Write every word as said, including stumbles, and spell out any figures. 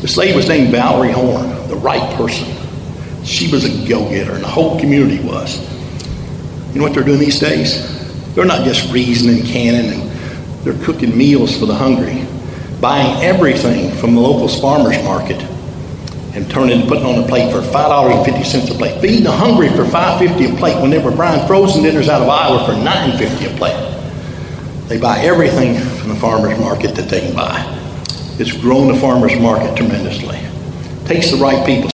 This lady was named Valerie Horn, the right person. She was a go-getter, and the whole community was. You know what they're doing these days? They're not just freezing and canning, and they're cooking meals for the hungry, buying everything from the local farmer's market and turning and putting on a plate for five dollars and fifty cents a plate. Feeding the hungry for five dollars and fifty cents a plate when they were buying frozen dinners out of Iowa for nine dollars and fifty cents a plate. They buy everything from the farmer's market that they can buy. It's grown the farmer's market tremendously. Takes the right people.